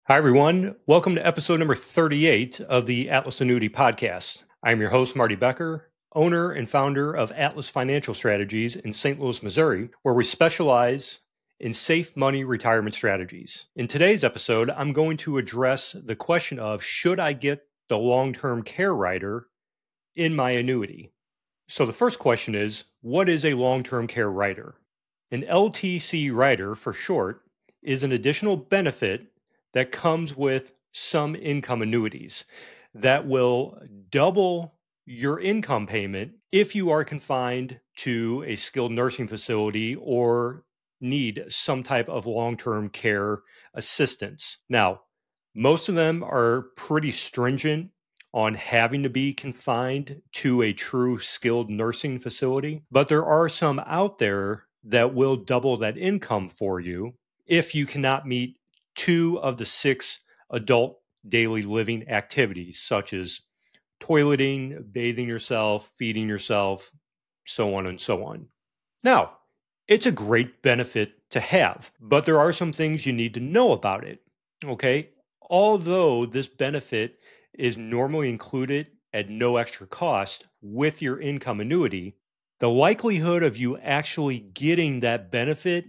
Hi, everyone. Welcome to episode number 38 of the Atlas Annuity Podcast. I'm your host, Marty Becker, owner and founder of Atlas Financial Strategies in St. Louis, Missouri, where we specialize in safe money retirement strategies. In today's episode, I'm going to address the question of should I get the long-term care rider in my annuity? So the first question is, what is a long-term care rider? An LTC rider, for short, is an additional benefit that comes with some income annuities that will double your income payment if you are confined to a skilled nursing facility or need some type of long-term care assistance. Now, most of them are pretty stringent on having to be confined to a true skilled nursing facility, but there are some out there that will double that income for you if you cannot meet two of the six adult daily living activities, such as toileting, bathing yourself, feeding yourself, so on and so on. Now, it's a great benefit to have, but there are some things you need to know about it. Okay. Although this benefit is normally included at no extra cost with your income annuity, the likelihood of you actually getting that benefit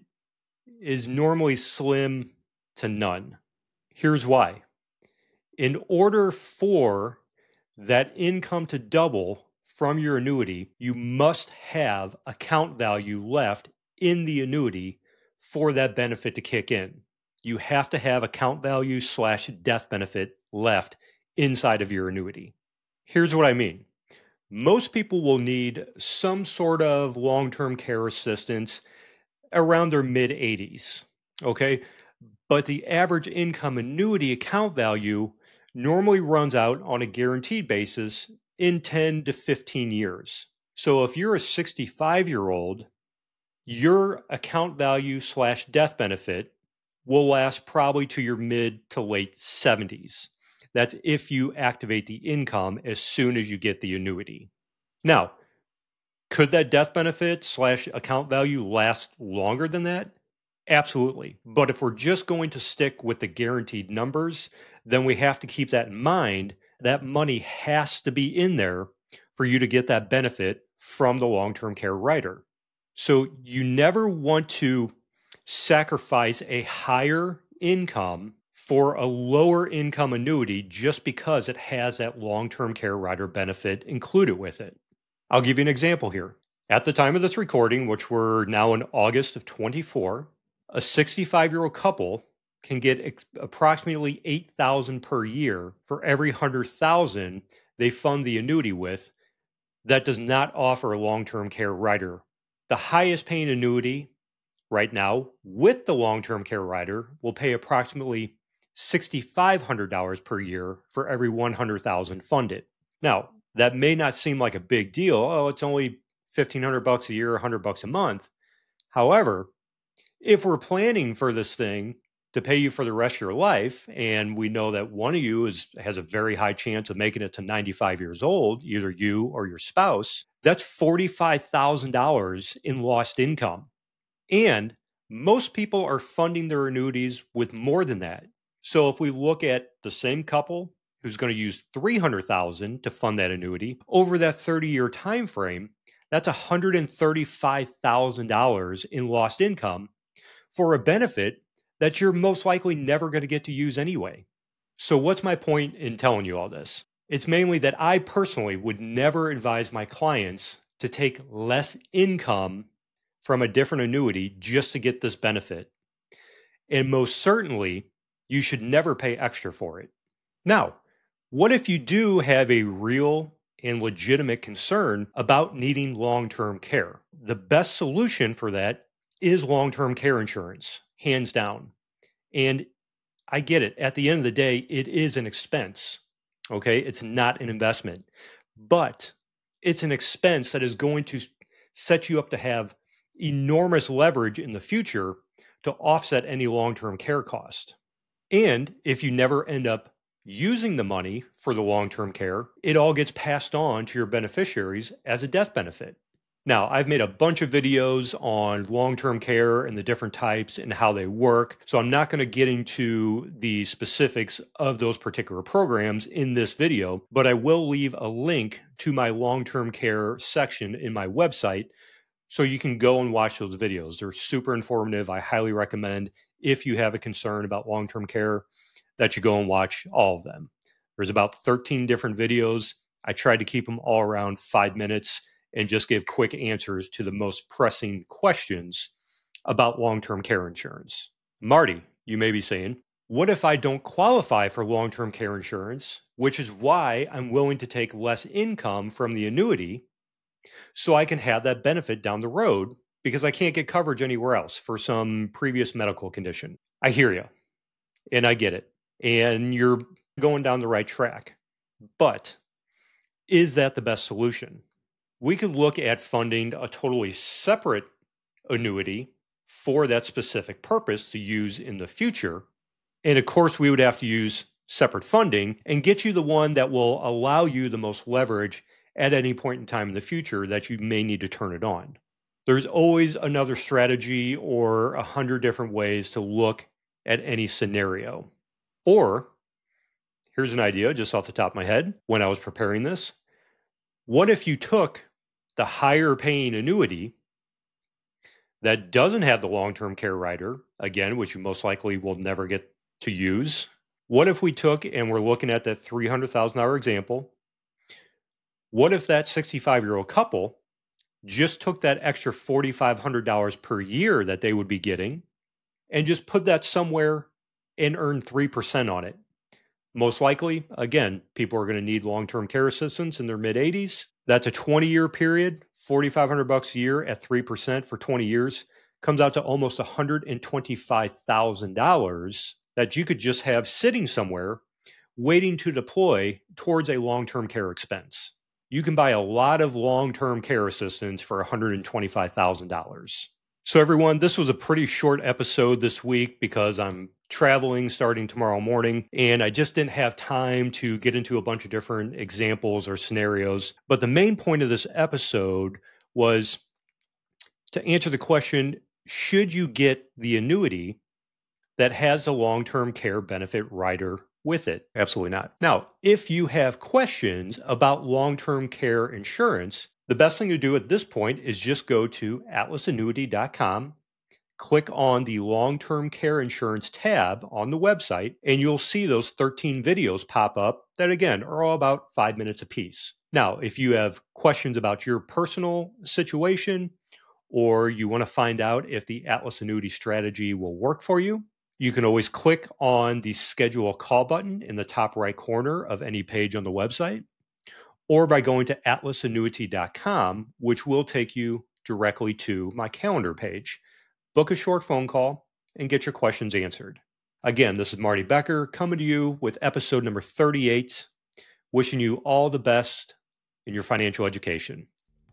is normally slim to none. Here's why. In order for that income to double from your annuity, you must have account value left in the annuity for that benefit to kick in. You have to have account value / death benefit left inside of your annuity. Here's what I mean. Most people will need some sort of long-term care assistance around their mid 80s. Okay. But the average income annuity account value normally runs out on a guaranteed basis in 10 to 15 years. So if you're a 65-year-old, your account value / death benefit will last probably to your mid to late 70s. That's if you activate the income as soon as you get the annuity. Now, could that death benefit / account value last longer than that? Absolutely. But if we're just going to stick with the guaranteed numbers, then we have to keep that in mind. That money has to be in there for you to get that benefit from the long-term care rider. So you never want to sacrifice a higher income for a lower income annuity just because it has that long-term care rider benefit included with it. I'll give you an example here. At the time of this recording, which we're now in August of 24, a 65-year-old couple can get approximately $8,000 per year for every $100,000 they fund the annuity with that does not offer a long-term care rider. The highest paying annuity right now with the long-term care rider will pay approximately $6,500 per year for every $100,000 funded. Now, that may not seem like a big deal. Oh, it's only $1,500 a year, $100 a month. However, if we're planning for this thing to pay you for the rest of your life, and we know that one of you has a very high chance of making it to 95 years old, either you or your spouse, that's $45,000 in lost income. And most people are funding their annuities with more than that. So if we look at the same couple who's going to use $300,000 to fund that annuity over that 30-year time frame, that's $135,000 in lost income for a benefit that you're most likely never going to get to use anyway. So what's my point in telling you all this? It's mainly that I personally would never advise my clients to take less income from a different annuity just to get this benefit. And most certainly, you should never pay extra for it. Now, what if you do have a real and legitimate concern about needing long-term care? The best solution for that is long-term care insurance, hands down. And I get it. At the end of the day, it is an expense. Okay. It's not an investment, but it's an expense that is going to set you up to have enormous leverage in the future to offset any long-term care cost. And if you never end up using the money for the long-term care, it all gets passed on to your beneficiaries as a death benefit. Now, I've made a bunch of videos on long-term care and the different types and how they work, so I'm not going to get into the specifics of those particular programs in this video, but I will leave a link to my long-term care section in my website so you can go and watch those videos. They're super informative. I highly recommend, if you have a concern about long-term care, that you go and watch all of them. There's about 13 different videos. I tried to keep them all around 5 minutes and just give quick answers to the most pressing questions about long-term care insurance. Marty, you may be saying, what if I don't qualify for long-term care insurance, which is why I'm willing to take less income from the annuity so I can have that benefit down the road because I can't get coverage anywhere else for some previous medical condition? I hear you, and I get it, and you're going down the right track. But is that the best solution? We could look at funding a totally separate annuity for that specific purpose to use in the future. And of course, we would have to use separate funding and get you the one that will allow you the most leverage at any point in time in the future that you may need to turn it on. There's always another strategy or 100 different ways to look at any scenario. Or, here's an idea just off the top of my head when I was preparing this. What if you took the higher paying annuity that doesn't have the long-term care rider, again, which you most likely will never get to use? What if we took, and we're looking at that $300,000 example, what if that 65-year-old couple just took that extra $4,500 per year that they would be getting and just put that somewhere and earn 3% on it? Most likely, again, people are going to need long-term care assistance in their mid-80s. That's a 20-year period, $4,500 a year at 3% for 20 years comes out to almost $125,000 that you could just have sitting somewhere waiting to deploy towards a long-term care expense. You can buy a lot of long-term care assistance for $125,000. So everyone, this was a pretty short episode this week because I'm traveling starting tomorrow morning, and I just didn't have time to get into a bunch of different examples or scenarios. But the main point of this episode was to answer the question, should you get the annuity that has the long-term care benefit rider with it? Absolutely not. Now, if you have questions about long-term care insurance, the best thing to do at this point is just go to atlasannuity.com, click on the long-term care insurance tab on the website, and you'll see those 13 videos pop up that, again, are all about 5 minutes apiece. Now, if you have questions about your personal situation, or you want to find out if the Atlas Annuity strategy will work for you, you can always click on the schedule a call button in the top right corner of any page on the website, or by going to atlasannuity.com, which will take you directly to my calendar page. Book a short phone call and get your questions answered. Again, this is Marty Becker coming to you with episode number 38, wishing you all the best in your financial education.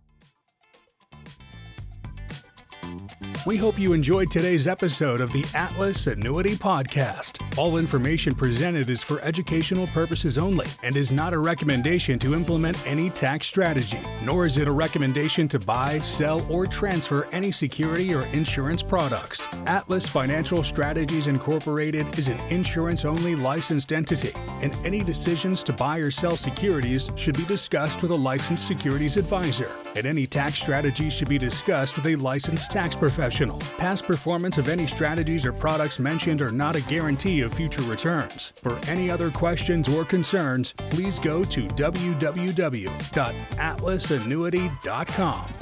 We hope you enjoyed today's episode of the Atlas Annuity Podcast. All information presented is for educational purposes only and is not a recommendation to implement any tax strategy, nor is it a recommendation to buy, sell, or transfer any security or insurance products. Atlas Financial Strategies Incorporated is an insurance-only licensed entity, and any decisions to buy or sell securities should be discussed with a licensed securities advisor, and any tax strategy should be discussed with a licensed tax professional. Past performance of any strategies or products mentioned are not a guarantee of future returns. For any other questions or concerns, please go to www.atlasannuity.com.